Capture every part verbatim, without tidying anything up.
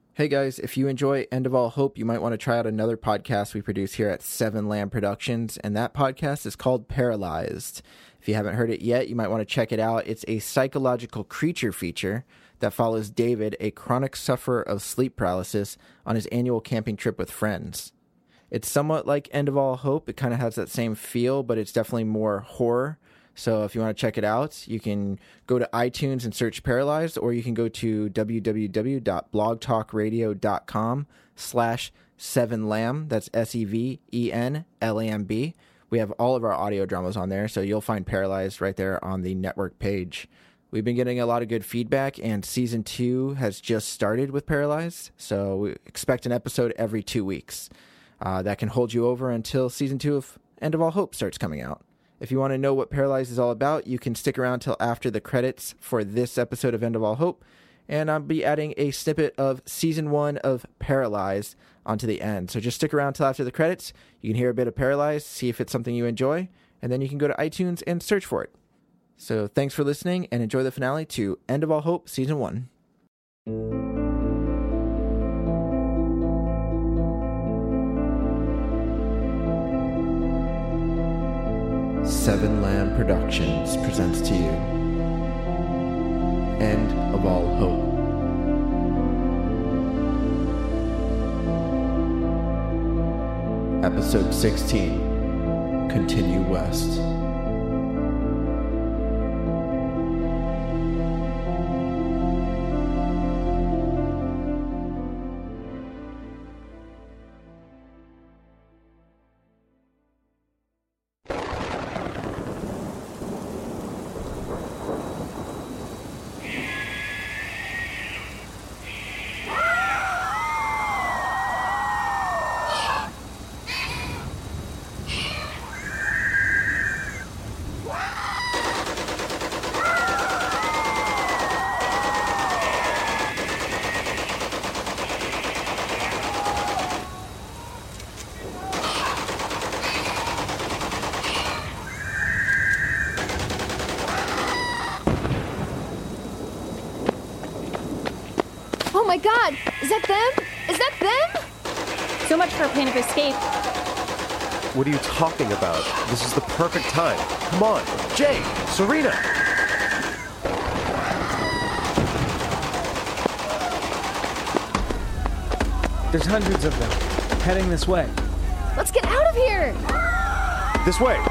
Hey guys, if you enjoy End of All Hope, you might want to try out another podcast we produce here at Seven Lamb Productions, and that podcast is called Paralyzed. If you haven't heard it yet, you might want to check it out. It's a psychological creature feature that follows David, a chronic sufferer of sleep paralysis, on his annual camping trip with friends. It's somewhat like End of All Hope. It kind of has that same feel, but it's definitely more horror. So if you want to check it out, you can go to iTunes and search Paralyzed, or you can go to www.blogtalkradio.com slash seven lamb. That's S E V E N L A M B. We have all of our audio dramas on there, so you'll find Paralyzed right there on the network page. We've been getting a lot of good feedback, and season two has just started with Paralyzed, so we expect an episode every two weeks. Uh, that can hold you over until season two of End of All Hope starts coming out. If you want to know what Paralyzed is all about, you can stick around till after the credits for this episode of End of All Hope, and I'll be adding a snippet of season one of Paralyzed onto the end. So just stick around till after the credits. You can hear a bit of Paralyzed, see if it's something you enjoy, and then you can go to iTunes and search for it. So thanks for listening, and enjoy the finale to End of All Hope Season one. Seven Lamb Productions presents to you End of All Hope. Episode sixteen, Continue West. Oh my god! Is that them? Is that them? So much for a plan of escape. What are you talking about? This is the perfect time. Come on, Jay, Serena! There's hundreds of them, heading this way. Let's get out of here! This way!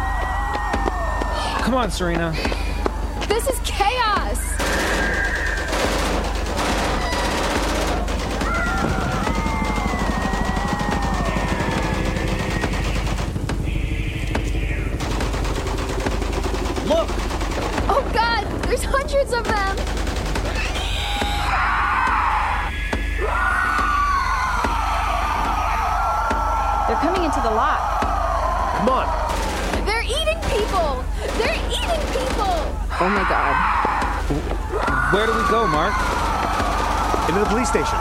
Come on, Serena. This is chaos! Look! Oh god! There's hundreds of them! They're coming into the lot. Come on! They're eating people! They're eating people! Oh my god. Where do we go, Mark? Into the police station.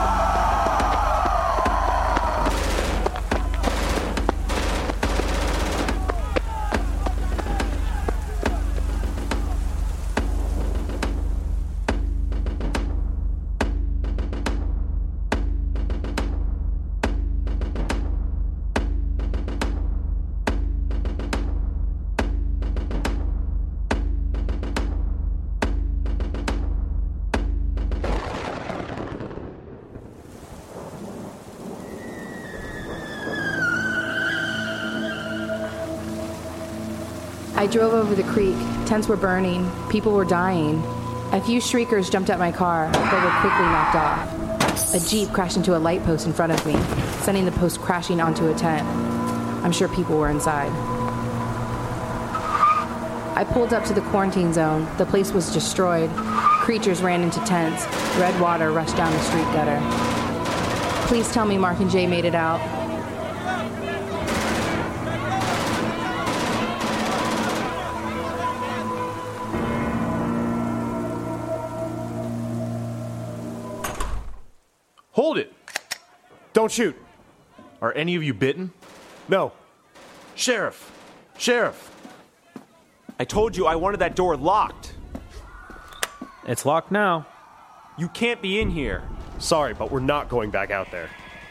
I drove over the creek. Tents were burning. People were dying. A few shriekers jumped at my car, but were quickly knocked off. A Jeep crashed into a light post in front of me, sending the post crashing onto a tent. I'm sure people were inside. I pulled up to the quarantine zone. The place was destroyed. Creatures ran into tents. Red water rushed down the street gutter. Please tell me Mark and Jay made it out. Hold it! Don't shoot. Are any of you bitten? No. Sheriff! Sheriff! I told you I wanted that door locked. It's locked now. You can't be in here. Sorry, but we're not going back out there.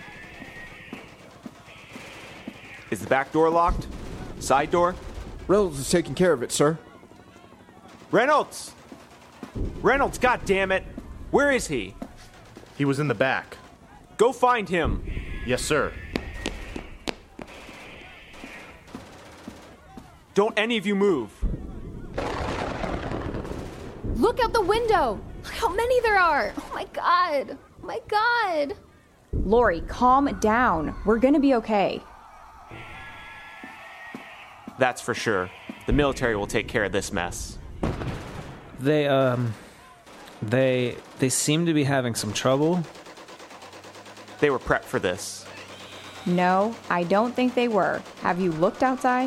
Is the back door locked? Side door? Reynolds is taking care of it, sir. Reynolds! Reynolds, goddammit! Where is he? He was in the back. Go find him! Yes, sir. Don't any of you move. Look out the window! Look how many there are! Oh my god! Oh my god! Lori, calm down. We're gonna be okay. That's for sure. The military will take care of this mess. They, um... They... They seem to be having some trouble. They were prepped for this. No, I don't think they were. Have you looked outside?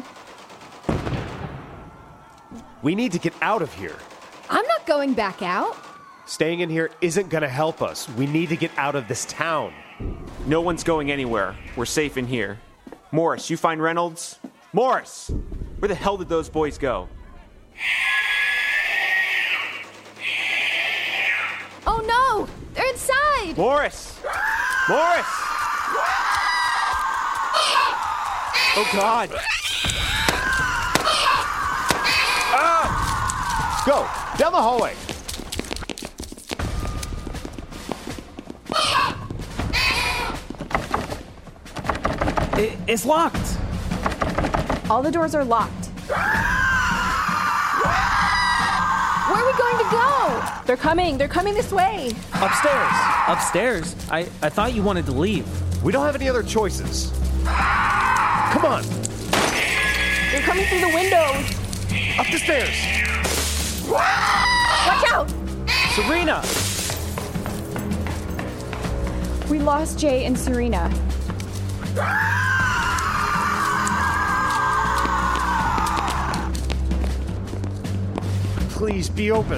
We need to get out of here. I'm not going back out. Staying in here isn't gonna help us. We need to get out of this town. No one's going anywhere. We're safe in here. Morris, you find Reynolds? Morris! Where the hell did those boys go? Oh no! They're inside! Morris! Morris! Oh God! Go! Down the hallway! It, it's locked! All the doors are locked. Where are we going to go? They're coming. They're coming this way. Upstairs! Upstairs? I, I thought you wanted to leave. We don't have any other choices. Come on! They're coming through the windows. Up the stairs! Watch out! Serena! We lost Jay and Serena. Please be open.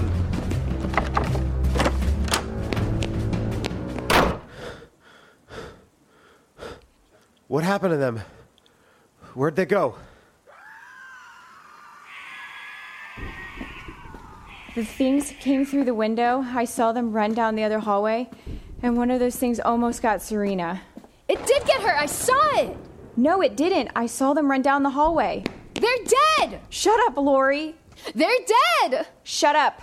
What happened to them? Where'd they go? The things came through the window. I saw them run down the other hallway, and one of those things almost got Serena. It did get her! I saw it! No, it didn't. I saw them run down the hallway. They're dead! Shut up, Lori. They're dead! Shut up.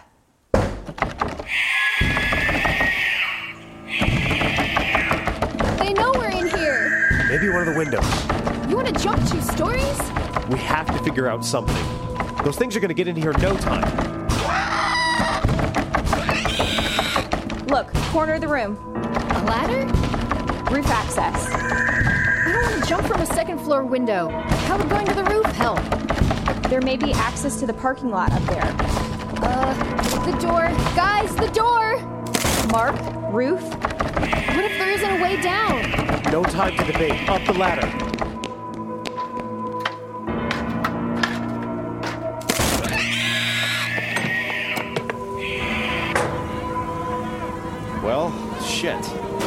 They know we're in here. Maybe one of the windows. You want to jump two stories? We have to figure out something. Those things are gonna get in here in no time. Look, corner of the room. A ladder? Roof access. I don't want to jump from a second floor window. How would going to the roof help? There may be access to the parking lot up there. Uh, the door. Guys, the door! Mark, roof. What if there isn't a way down? No time to debate. Up the ladder. Well, shit.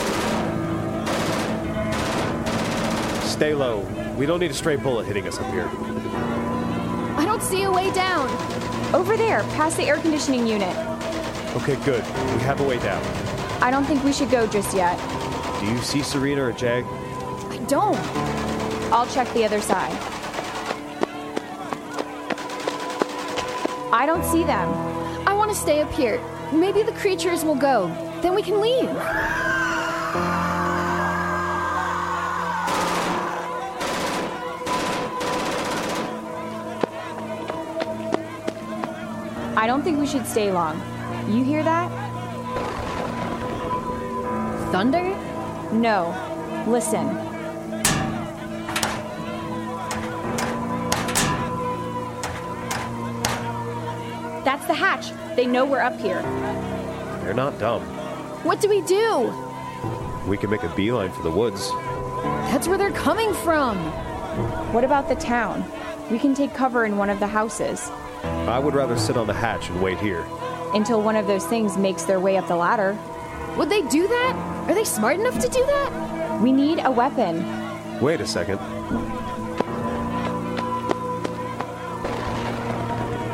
Stay low. We don't need a stray bullet hitting us up here. I don't see a way down. Over there, past the air conditioning unit. Okay, good. We have a way down. I don't think we should go just yet. Do you see Serena or Jag? I don't. I'll check the other side. I don't see them. I want to stay up here. Maybe the creatures will go. Then we can leave. I don't think we should stay long. You hear that? Thunder? No. Listen. That's the hatch. They know we're up here. They're not dumb. What do we do? We can make a beeline for the woods. That's where they're coming from. What about the town? We can take cover in one of the houses. I would rather sit on the hatch and wait here. Until one of those things makes their way up the ladder. Would they do that? Are they smart enough to do that? We need a weapon. Wait a second.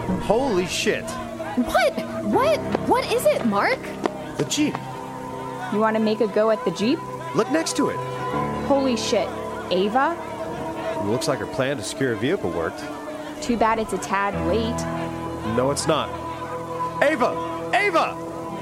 Holy shit! What? What? What is it, Mark? The Jeep. You want to make a go at the Jeep? Look next to it. Holy shit. Ava? Looks like her plan to secure a vehicle worked. Too bad it's a tad late. No, it's not. Ava! Ava!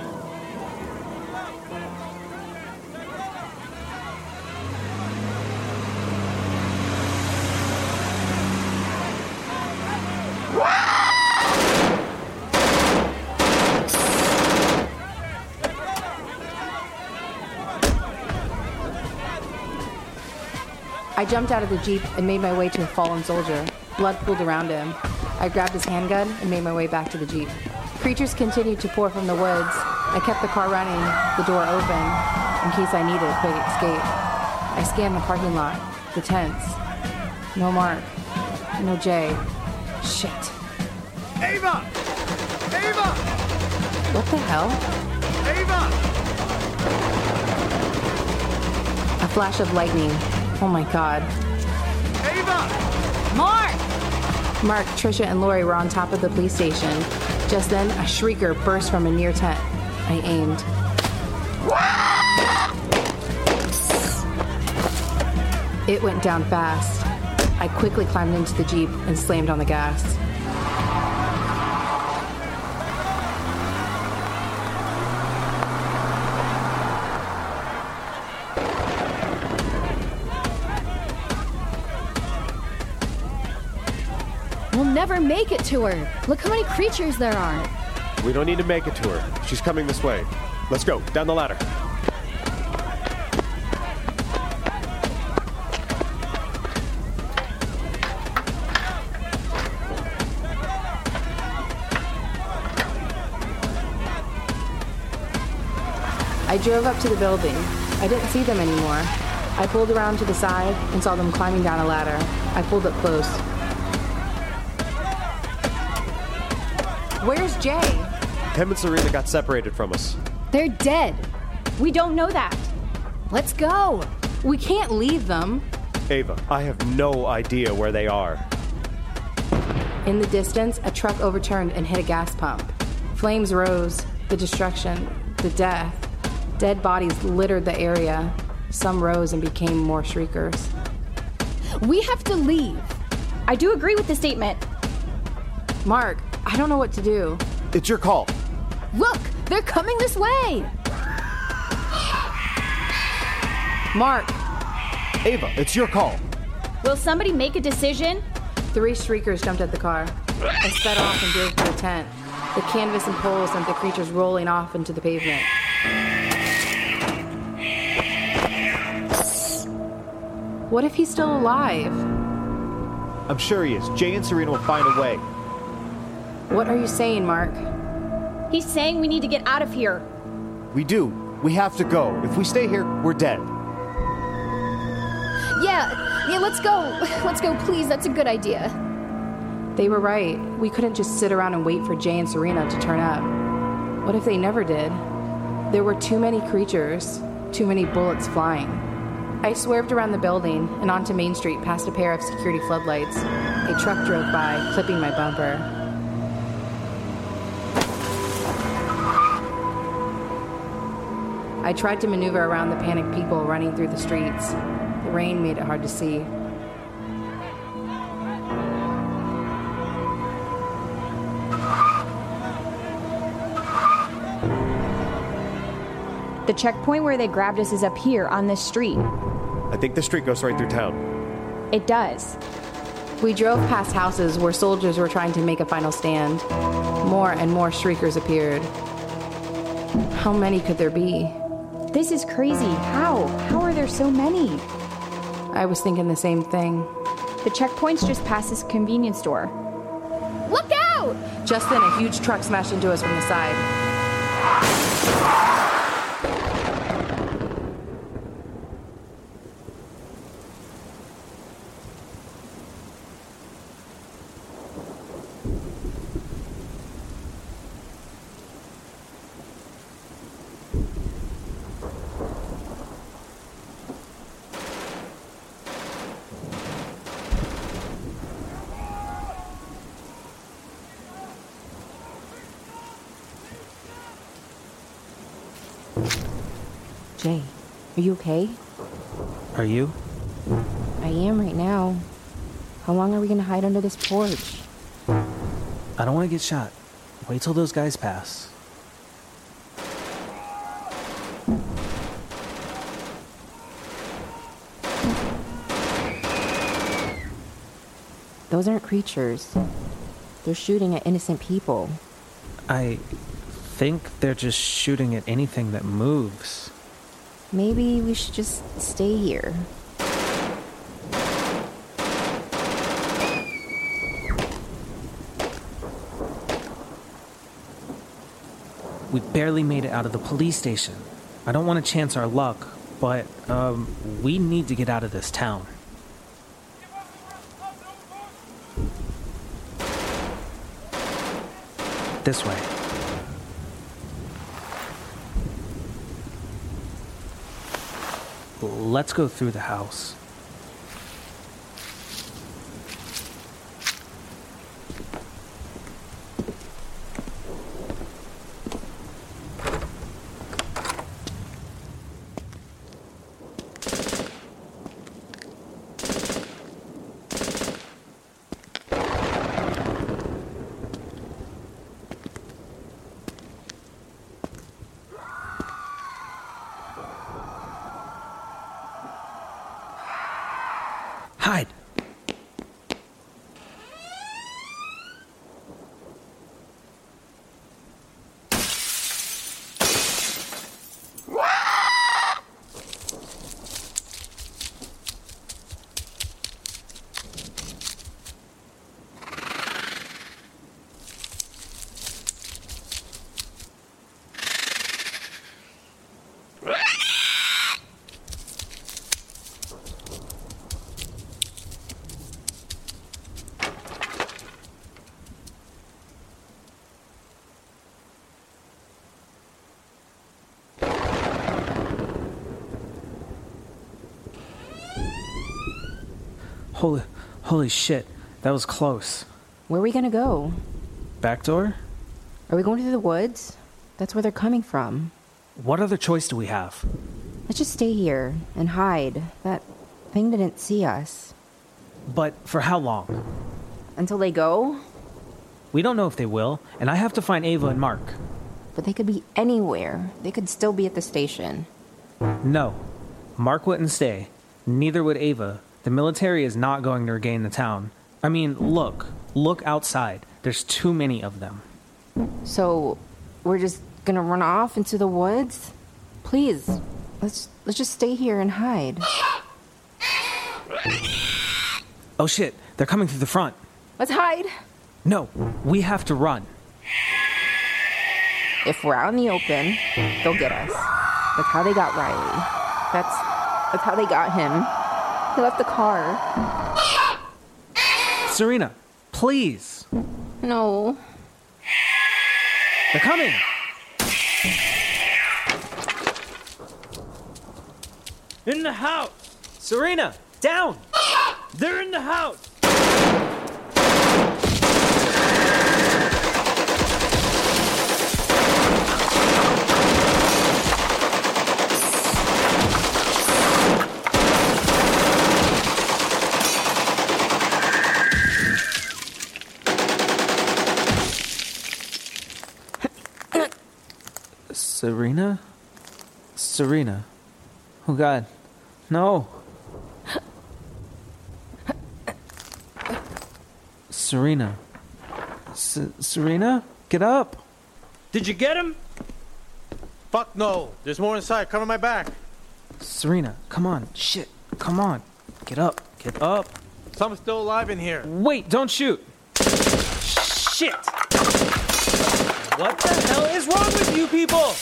I jumped out of the Jeep and made my way to a fallen soldier. Blood pooled around him. I grabbed his handgun and made my way back to the Jeep. Creatures continued to pour from the woods. I kept the car running, the door open, in case I needed a quick escape. I scanned the parking lot, the tents. No Mark. No Jay. Shit. Ava! Ava! What the hell? Ava! A flash of lightning. Oh my god. Ava! Mark! Mark, Trisha, and Lori were on top of the police station. Just then, a shrieker burst from a near tent. I aimed. It went down fast. I quickly climbed into the Jeep and slammed on the gas. We'll never make it to her. Look how many creatures there are. We don't need to make it to her. She's coming this way. Let's go, down the ladder. I drove up to the building. I didn't see them anymore. I pulled around to the side and saw them climbing down a ladder. I pulled up close. Where's Jay? Him and Serena got separated from us. They're dead. We don't know that. Let's go. We can't leave them. Ava, I have no idea where they are. In the distance, a truck overturned and hit a gas pump. Flames rose, the destruction, the death. Dead bodies littered the area. Some rose and became more shriekers. We have to leave. I do agree with the statement. Mark, I don't know what to do. It's your call. Look, they're coming this way. Mark! Ava, it's your call. Will somebody make a decision? Three shriekers jumped at the car. I sped off and drove to the tent. The canvas and poles sent the creatures rolling off into the pavement. What if he's still alive? I'm sure he is. Jay and Serena will find a way. What are you saying, Mark? He's saying we need to get out of here. We do. We have to go. If we stay here, we're dead. Yeah, yeah, let's go. Let's go, please. That's a good idea. They were right. We couldn't just sit around and wait for Jay and Serena to turn up. What if they never did? There were too many creatures, too many bullets flying. I swerved around the building and onto Main Street past a pair of security floodlights. A truck drove by, clipping my bumper. I tried to maneuver around the panicked people running through the streets. The rain made it hard to see. The checkpoint where they grabbed us is up here on this street. I think the street goes right through town. It does. We drove past houses where soldiers were trying to make a final stand. More and more shriekers appeared. How many could there be? This is crazy. How? How are there so many? I was thinking the same thing. The checkpoint's just past this convenience store. Look out! Just then, a huge truck smashed into us from the side. Jay, are you okay? Are you? I am right now. How long are we gonna hide under this porch? I don't want to get shot. Wait till those guys pass. Those aren't creatures. They're shooting at innocent people. I think they're just shooting at anything that moves. Maybe we should just stay here. We barely made it out of the police station. I don't want to chance our luck, but um, we need to get out of this town. This way. Let's go through the house. Hide. Holy, holy shit, that was close. Where are we gonna go? Back door? Are we going through the woods? That's where they're coming from. What other choice do we have? Let's just stay here and hide. That thing didn't see us. But for how long? Until they go? We don't know if they will, and I have to find Ava and Mark. But they could be anywhere. They could still be at the station. No. Mark wouldn't stay. Neither would Ava. The military is not going to regain the town. I mean, look. Look outside. There's too many of them. So, we're just gonna run off into the woods? Please, let's let's just stay here and hide. Oh shit, they're coming through the front. Let's hide. No, we have to run. If we're out in the open, they'll get us. That's how they got Riley. That's that's how they got him. He left the car. Serena, please. No. They're coming. In the house. Serena, down. They're in the house. Serena? Serena. Oh God. No. Serena. S- Serena? Get up. Did you get him? Fuck no. There's more inside. Cover my back. Serena, come on. Shit. Come on. Get up. Get up. Someone's still alive in here. Wait, don't shoot. Shit. What the hell is wrong with you people?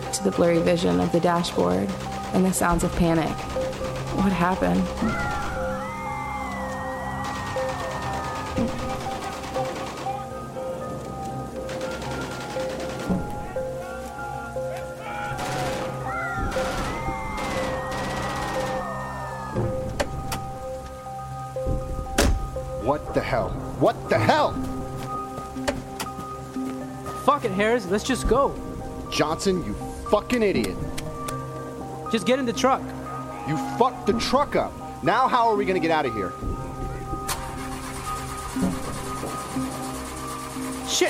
to the blurry vision of the dashboard and the sounds of panic. What happened? What the hell? What the hell? Fuck it, Harris. Let's just go. Johnson, you fucking idiot. Just get in the truck. You fucked the truck up. Now how are we gonna get out of here? Shit!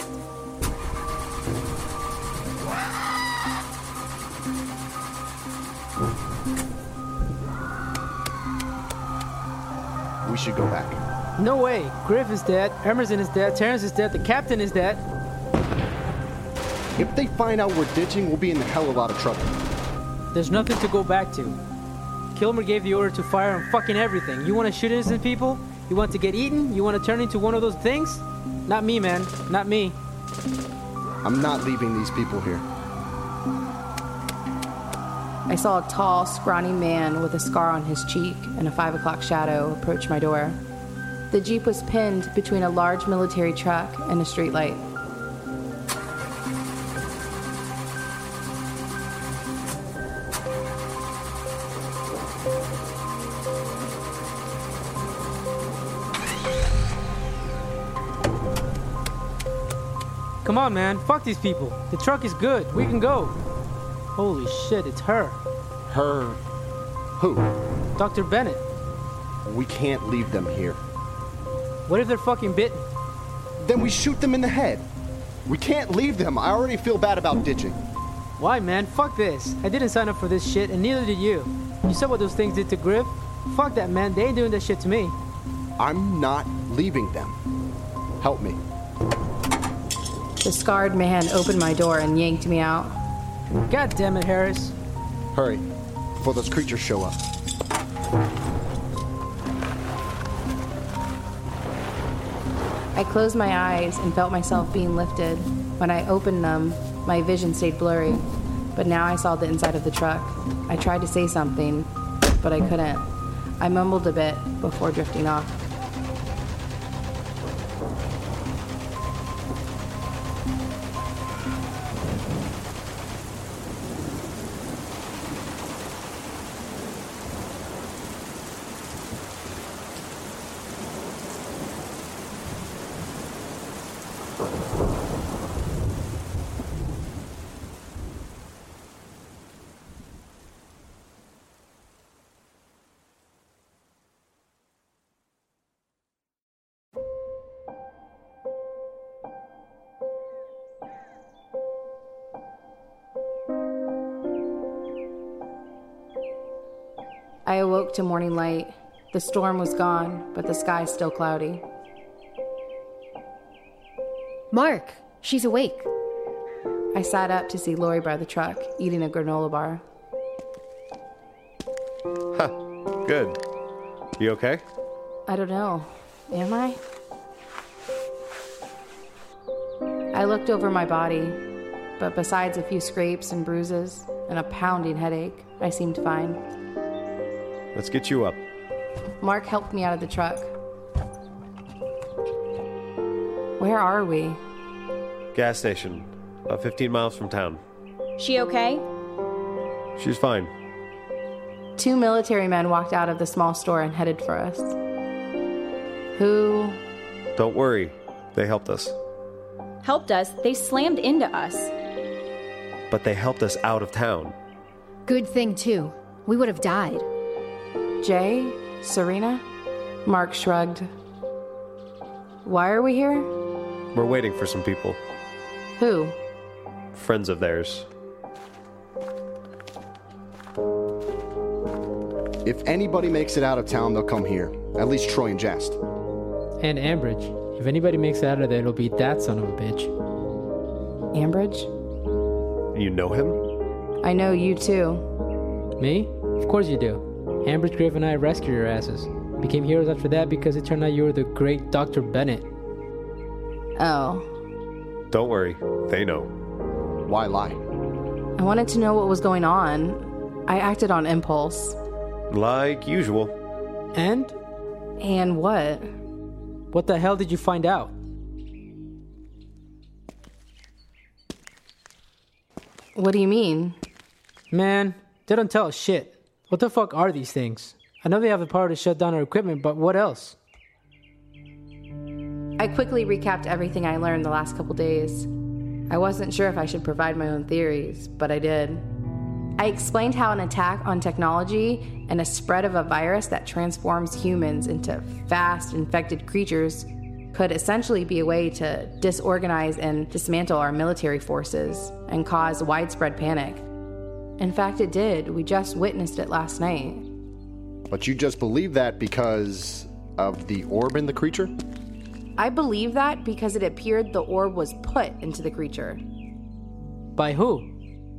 We should go back. No way. Griff is dead. Emerson is dead. Terrence is dead. The captain is dead. If they find out we're ditching, we'll be in a hell of a lot of trouble. There's nothing to go back to. Kilmer gave the order to fire on fucking everything. You want to shoot innocent people? You want to get eaten? You want to turn into one of those things? Not me, man. Not me. I'm not leaving these people here. I saw a tall, scrawny man with a scar on his cheek and a five o'clock shadow approach my door. The Jeep was pinned between a large military truck and a streetlight. Come on, man. Fuck these people. The truck is good. We can go. Holy shit, it's her. Her? Who? Doctor Bennett. We can't leave them here. What if they're fucking bitten? Then we shoot them in the head. We can't leave them. I already feel bad about ditching. Why, man? Fuck this. I didn't sign up for this shit, and neither did you. You saw what those things did to Griff? Fuck that, man. They ain't doing that shit to me. I'm not leaving them. Help me. The scarred man opened my door and yanked me out. God damn it, Harris. Hurry, before those creatures show up. I closed my eyes and felt myself being lifted. When I opened them, my vision stayed blurry, but now I saw the inside of the truck. I tried to say something, but I couldn't. I mumbled a bit before drifting off. I awoke to morning light. The storm was gone, but the sky still cloudy. Mark, she's awake. I sat up to see Lori by the truck, eating a granola bar. Huh, good. You okay? I don't know. Am I? I looked over my body, but besides a few scrapes and bruises and a pounding headache, I seemed fine. Let's get you up. Mark helped me out of the truck. Where are we? Gas station, about fifteen miles from town. She okay? She's fine. Two military men walked out of the small store and headed for us. Who? Don't worry, they helped us. Helped us? They slammed into us. But they helped us out of town. Good thing, too. We would have died. Jay? Serena? Mark shrugged. Why are we here? We're waiting for some people. Who? Friends of theirs. If anybody makes it out of town, they'll come here. At least Troy and Jest. And Ambridge. If anybody makes it out of there, it'll be that son of a bitch. Ambridge? You know him? I know you too. Me? Of course you do. Ambridge, Griff, and I rescued your asses. Became heroes after that because it turned out you were the great Doctor Bennett. Oh. Don't worry, they know. Why lie? I wanted to know what was going on. I acted on impulse. Like usual. And? And what? What the hell did you find out? What do you mean? Man, they don't tell us shit. What the fuck are these things? I know they have the power to shut down our equipment, but what else? I quickly recapped everything I learned the last couple days. I wasn't sure if I should provide my own theories, but I did. I explained how an attack on technology and a spread of a virus that transforms humans into fast, infected creatures could essentially be a way to disorganize and dismantle our military forces and cause widespread panic. In fact, it did. We just witnessed it last night. But you just believe that because of the orb in the creature? I believe that because it appeared the orb was put into the creature. By who?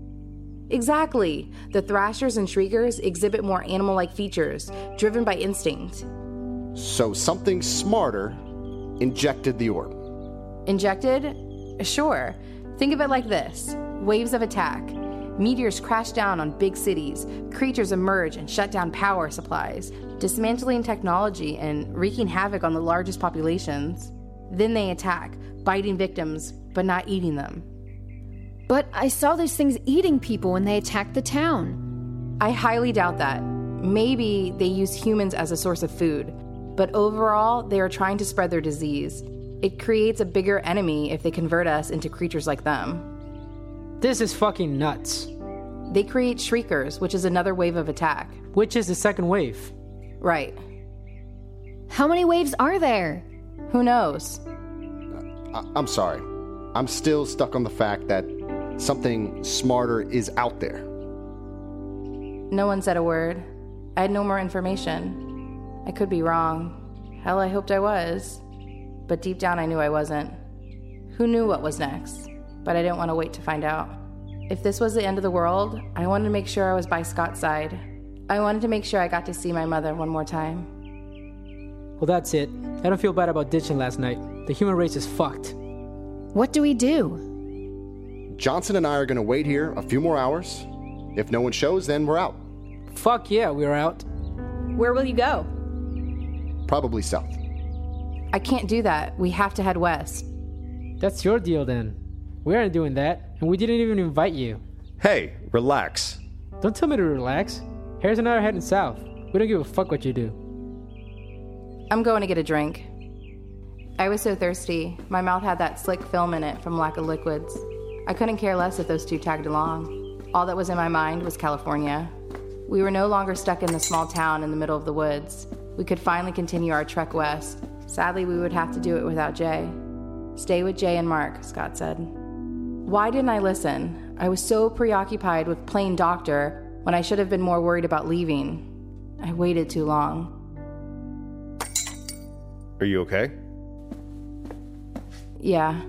Exactly. The Thrashers and Shriekers exhibit more animal-like features, driven by instinct. So something smarter injected the orb. Injected? Sure. Think of it like this. Waves of attack. Meteors crash down on big cities. Creatures emerge and shut down power supplies, dismantling technology and wreaking havoc on the largest populations. Then they attack, biting victims, but not eating them. But I saw those things eating people when they attacked the town. I highly doubt that. Maybe they use humans as a source of food, but overall, they are trying to spread their disease. It creates a bigger enemy if they convert us into creatures like them. This is fucking nuts. They create Shriekers, which is another wave of attack. Which is the second wave? Right. How many waves are there? Who knows? I- I'm sorry. I'm still stuck on the fact that something smarter is out there. No one said a word. I had no more information. I could be wrong. Hell, I hoped I was. But deep down, I knew I wasn't. Who knew what was next? But I didn't want to wait to find out. If this was the end of the world, I wanted to make sure I was by Scott's side. I wanted to make sure I got to see my mother one more time. Well, that's it. I don't feel bad about ditching last night. The human race is fucked. What do we do? Johnson and I are going to wait here a few more hours. If no one shows, then we're out. Fuck yeah, we're out. Where will you go? Probably south. I can't do that. We have to head west. That's your deal then. We aren't doing that, and we didn't even invite you. Hey, relax. Don't tell me to relax. Harris and I are heading south. We don't give a fuck what you do. I'm going to get a drink. I was so thirsty. My mouth had that slick film in it from lack of liquids. I couldn't care less if those two tagged along. All that was in my mind was California. We were no longer stuck in the small town in the middle of the woods. We could finally continue our trek west. Sadly, we would have to do it without Jay. Stay with Jay and Mark, Scott said. Why didn't I listen? I was so preoccupied with playing doctor when I should have been more worried about leaving. I waited too long. Are you okay? Yeah.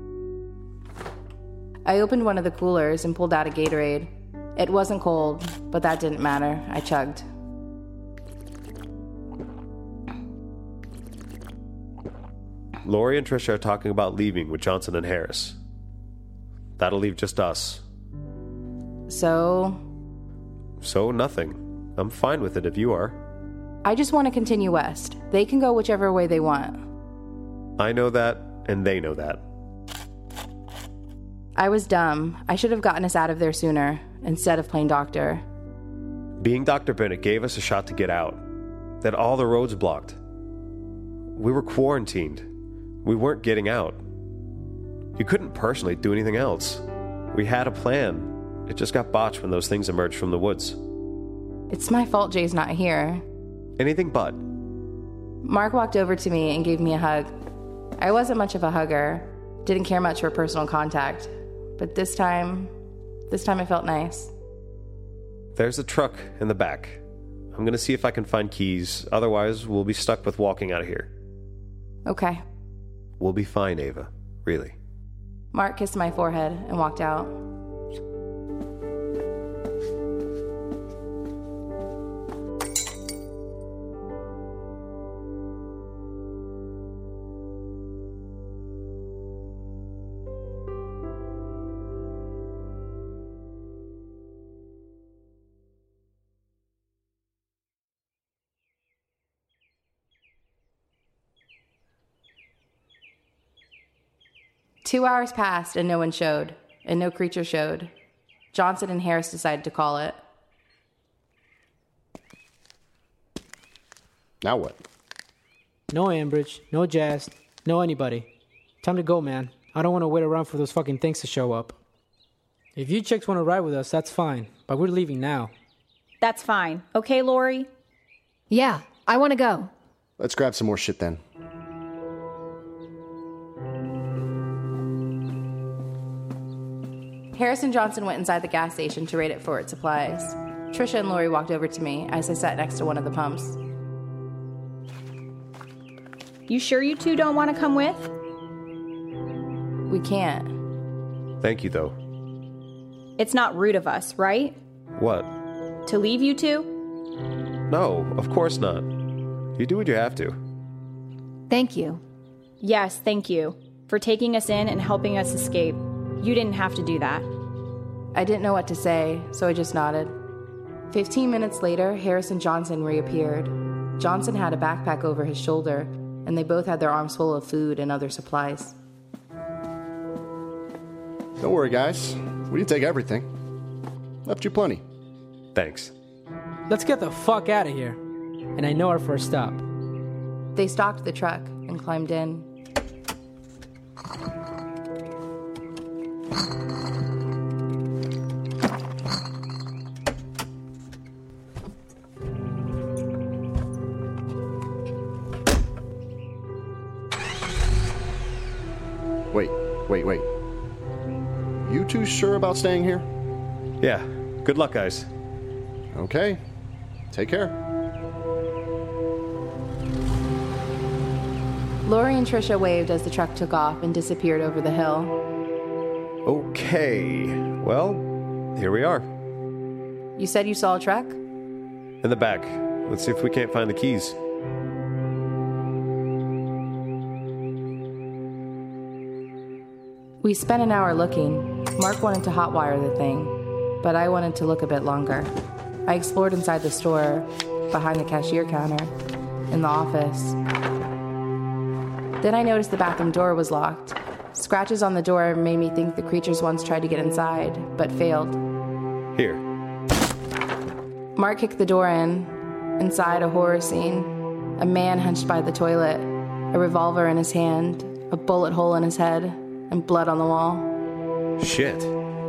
I opened one of the coolers and pulled out a Gatorade. It wasn't cold, but that didn't matter. I chugged. Lori and Trisha are talking about leaving with Johnson and Harris. That'll leave just us. So? So, nothing. I'm fine with it if you are. I just want to continue west. They can go whichever way they want. I know that, and they know that. I was dumb. I should have gotten us out of there sooner, instead of playing doctor. Being Doctor Bennett gave us a shot to get out. Then all the roads blocked. We were quarantined. We weren't getting out. You couldn't personally do anything else. We had a plan. It just got botched when those things emerged from the woods. It's my fault Jay's not here. Anything but. Mark walked over to me and gave me a hug. I wasn't much of a hugger. Didn't care much for personal contact. But this time, this time it felt nice. There's a truck in the back. I'm gonna see if I can find keys. Otherwise, we'll be stuck with walking out of here. Okay. We'll be fine, Ava. Really. Mark kissed my forehead and walked out. Two hours passed and no one showed, and no creature showed. Johnson and Harris decided to call it. Now what? No Ambridge, no Jazz, no anybody. Time to go, man. I don't want to wait around for those fucking things to show up. If you chicks want to ride with us, that's fine, but we're leaving now. That's fine. Okay, Lori? Yeah, I want to go. Let's grab some more shit then. Harris and Johnson went inside the gas station to raid it for its supplies. Trisha and Lori walked over to me as I sat next to one of the pumps. You sure you two don't want to come with? We can't. Thank you, though. It's not rude of us, right? What? To leave you two? No, of course not. You do what you have to. Thank you. Yes, thank you. For taking us in and helping us escape. You didn't have to do that. I didn't know what to say, so I just nodded. Fifteen minutes later, Harris and Johnson reappeared. Johnson had a backpack over his shoulder, and they both had their arms full of food and other supplies. Don't worry, guys. We didn't take everything. Left you plenty. Thanks. Let's get the fuck out of here. And I know our first stop. They stocked the truck and climbed in. Wait, wait, wait. You two sure about staying here? Yeah. Good luck, guys. Okay. Take care. Lori and Trisha waved as the truck took off and disappeared over the hill. Okay. Well, here we are. You said you saw a truck? In the back. Let's see if we can't find the keys. We spent an hour looking. Mark wanted to hotwire the thing, but I wanted to look a bit longer. I explored inside the store, behind the cashier counter, in the office. Then I noticed the bathroom door was locked. Scratches on the door made me think the creatures once tried to get inside, but failed. Here. Mark kicked the door in. Inside, a horror scene. A man hunched by the toilet, a revolver in his hand, a bullet hole in his head, and blood on the wall. Shit.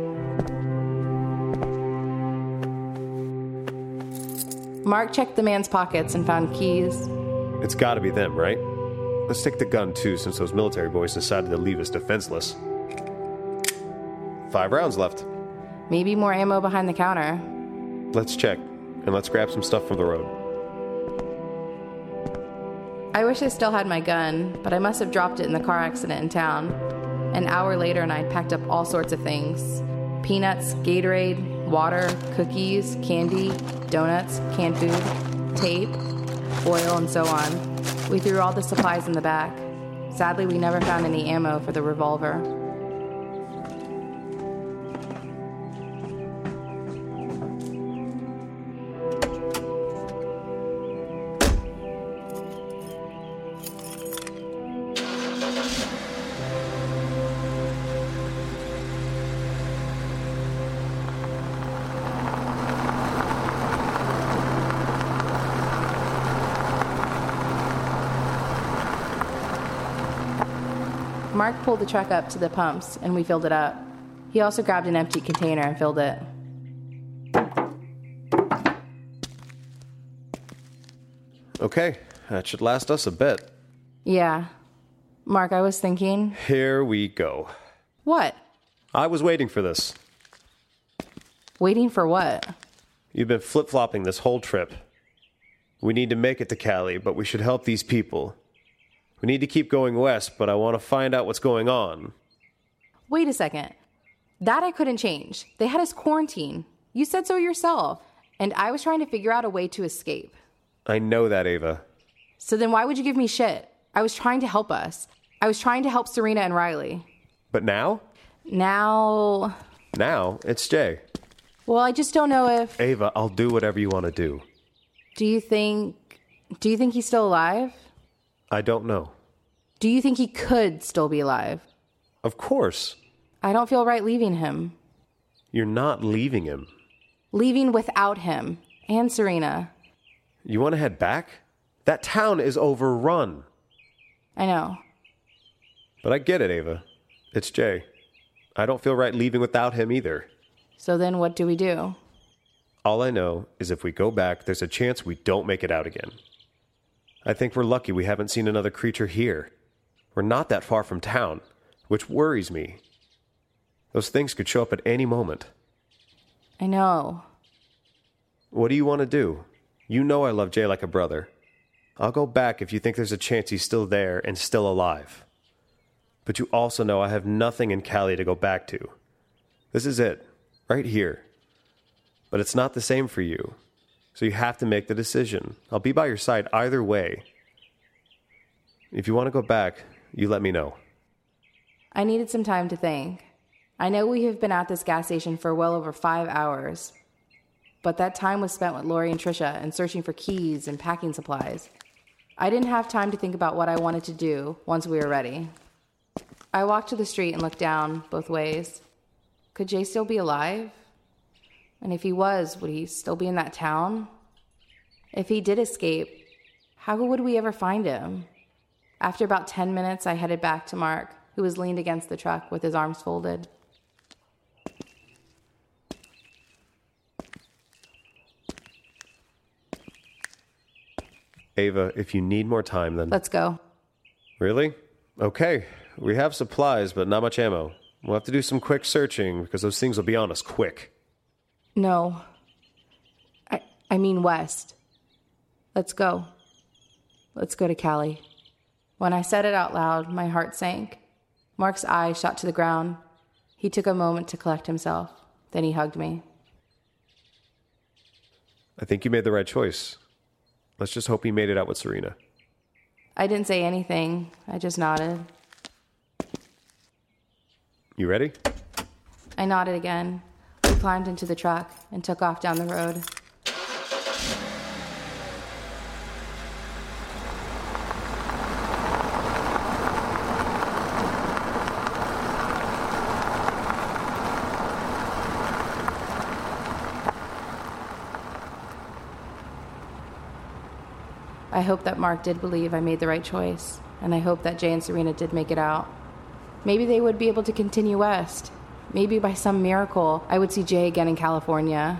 Mark checked the man's pockets and found keys. It's gotta be them, right? Let's take the gun, too, since those military boys decided to leave us defenseless. Five rounds left. Maybe more ammo behind the counter. Let's check, and let's grab some stuff from the road. I wish I still had my gun, but I must have dropped it in the car accident in town. An hour later, and I'd packed up all sorts of things. Peanuts, Gatorade, water, cookies, candy, donuts, canned food, tape, oil, and so on. We threw all the supplies in the back. Sadly, we never found any ammo for the revolver. Mark pulled the truck up to the pumps, and we filled it up. He also grabbed an empty container and filled it. Okay, that should last us a bit. Yeah. Mark, I was thinking... Here we go. What? I was waiting for this. Waiting for what? You've been flip-flopping this whole trip. We need to make it to Cali, but we should help these people. We need to keep going west, but I want to find out what's going on. Wait a second. That I couldn't change. They had us quarantined. You said so yourself. And I was trying to figure out a way to escape. I know that, Ava. So then why would you give me shit? I was trying to help us. I was trying to help Serena and Riley. But now? Now... Now, it's Jay. Well, I just don't know if... Ava, I'll do whatever you want to do. Do you think... Do you think he's still alive? I don't know. Do you think he could still be alive? Of course. I don't feel right leaving him. You're not leaving him. Leaving without him. And Serena. You want to head back? That town is overrun. I know. But I get it, Ava. It's Jay. I don't feel right leaving without him either. So then what do we do? All I know is if we go back, there's a chance we don't make it out again. I think we're lucky we haven't seen another creature here. We're not that far from town, which worries me. Those things could show up at any moment. I know. What do you want to do? You know I love Jay like a brother. I'll go back if you think there's a chance he's still there and still alive. But you also know I have nothing in Cali to go back to. This is it, right here. But it's not the same for you, so you have to make the decision. I'll be by your side either way. If you want to go back, you let me know. I needed some time to think. I know we have been at this gas station for well over five hours. But that time was spent with Lori and Trisha and searching for keys and packing supplies. I didn't have time to think about what I wanted to do once we were ready. I walked to the street and looked down both ways. Could Jay still be alive? And if he was, would he still be in that town? If he did escape, how would we ever find him? After about ten minutes, I headed back to Mark, who was leaned against the truck with his arms folded. Ava, if you need more time, then... Let's go. Really? Okay. We have supplies, but not much ammo. We'll have to do some quick searching, because those things will be on us quick. No. I, I mean west. Let's go. Let's go to Cali. When I said it out loud, my heart sank. Mark's eyes shot to the ground. He took a moment to collect himself. Then he hugged me. I think you made the right choice. Let's just hope he made it out with Serena. I didn't say anything. I just nodded. You ready? I nodded again. We climbed into the truck and took off down the road. I hope that Mark did believe I made the right choice, and I hope that Jay and Serena did make it out. Maybe they would be able to continue west. Maybe by some miracle, I would see Jay again in California.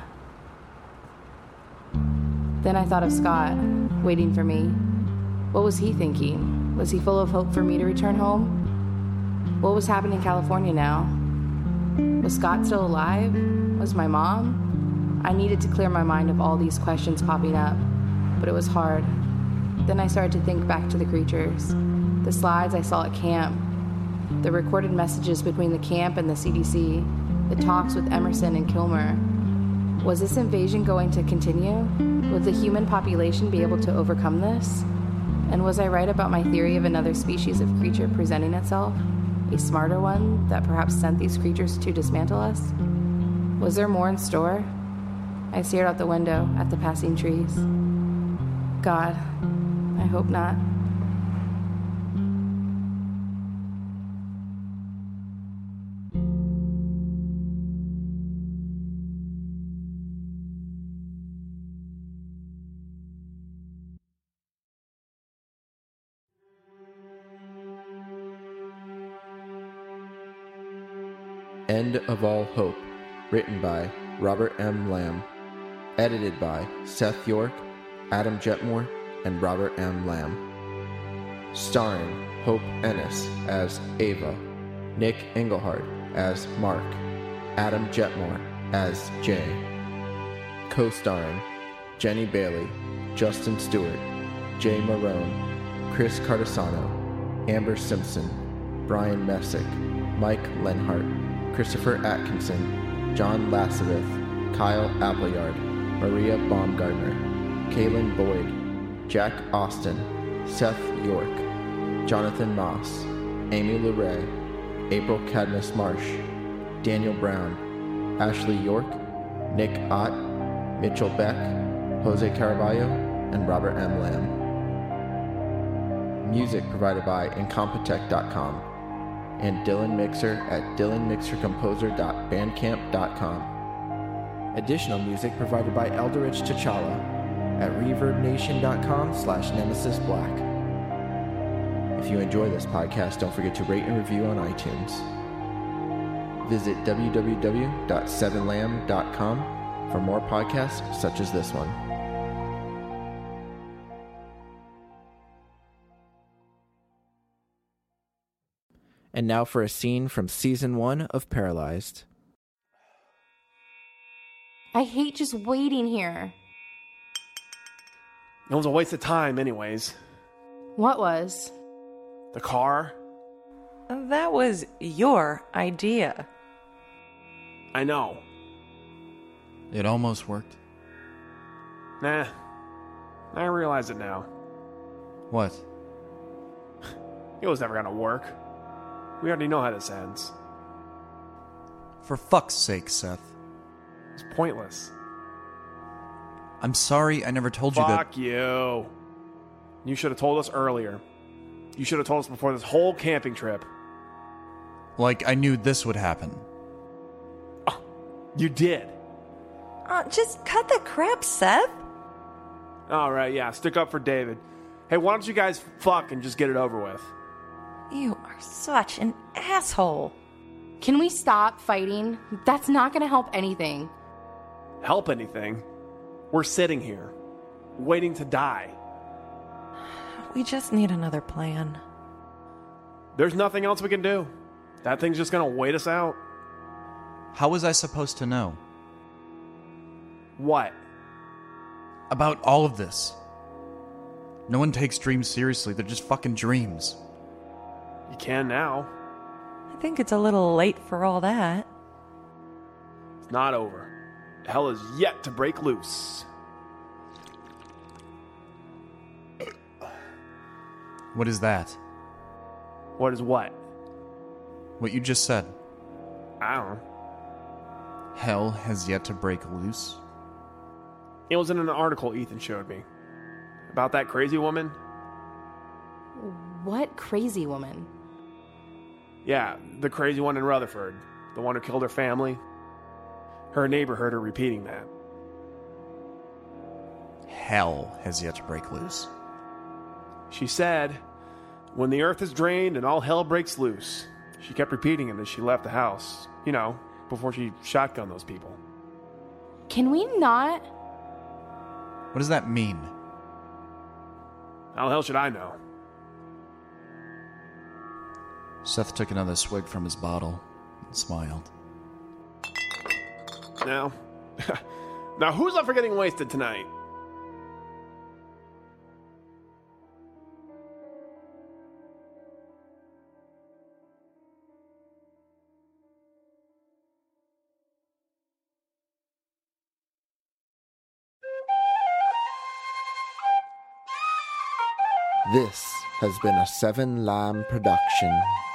Then I thought of Scott, waiting for me. What was he thinking? Was he full of hope for me to return home? What was happening in California now? Was Scott still alive? Was my mom? I needed to clear my mind of all these questions popping up, but it was hard. Then I started to think back to the creatures, the slides I saw at camp, the recorded messages between the camp and the C D C, the talks with Emerson and Kilmer. Was this invasion going to continue? Would the human population be able to overcome this? And was I right about my theory of another species of creature presenting itself? A smarter one that perhaps sent these creatures to dismantle us? Was there more in store? I stared out the window at the passing trees. God, I hope not. End of All Hope, written by Robert M. Lamb, edited by Seth York, Adam Jetmore, and Robert M. Lamb. Starring Hope Ennis as Ava, Nick Engelhard as Mark, Adam Jetmore as Jay. Co-starring Jenny Bailey, Justin Stewart, Jay Marone, Chris Cardasano, Amber Simpson, Brian Messick, Mike Lenhart, Christopher Atkinson, John Lasseroth, Kyle Appleyard, Maria Baumgartner, Kaylin Boyd, Jack Austin, Seth York, Jonathan Moss, Amy LeRae, April Cadmus Marsh, Daniel Brown, Ashley York, Nick Ott, Mitchell Beck, Jose Caraballo, and Robert M. Lamb. Music provided by Incompetech dot com. and Dylan Mixer at dylan mixer composer dot bandcamp dot com. Additional music provided by Eldritch T'Challa at reverbnation.com slash nemesis black. If you enjoy this podcast, don't forget to rate and review on iTunes. Visit w w w dot seven lamb dot com for more podcasts such as this one. And now for a scene from season one of Paralyzed. I hate just waiting here. It was a waste of time anyways. What was? The car? That was your idea. I know. It almost worked. Nah. I realize it now. What? It was never gonna work. We already know how this ends. For fuck's sake, Seth. It's pointless. I'm sorry I never told you that. Fuck you. You should have told us earlier. You should have told us before this whole camping trip. Like I knew this would happen. Oh, you did. Uh, just cut the crap, Seth. Alright, yeah, stick up for David. Hey, why don't you guys fuck and just get it over with? You are such an asshole. Can we stop fighting? That's not going to help anything. Help anything? We're sitting here, waiting to die. We just need another plan. There's nothing else we can do. That thing's just gonna wait us out. How was I supposed to know? What? About all of this. No one takes dreams seriously. They're just fucking dreams. You can now. I think it's a little late for all that. It's not over. Hell is yet to break loose. What is that? What is what? What you just said. I don't know. Hell has yet to break loose? It was in an article Ethan showed me. About that crazy woman. What crazy woman? Yeah, the crazy one in Rutherford. The one who killed her family. Her neighbor heard her repeating that. Hell has yet to break loose. She said, when the earth is drained and all hell breaks loose. She kept repeating it as she left the house. You know, before she shotgunned those people. Can we not? What does that mean? How the hell should I know? Seth took another swig from his bottle and smiled. Now, now who's up for getting wasted tonight? This has been a Seven Lamb production.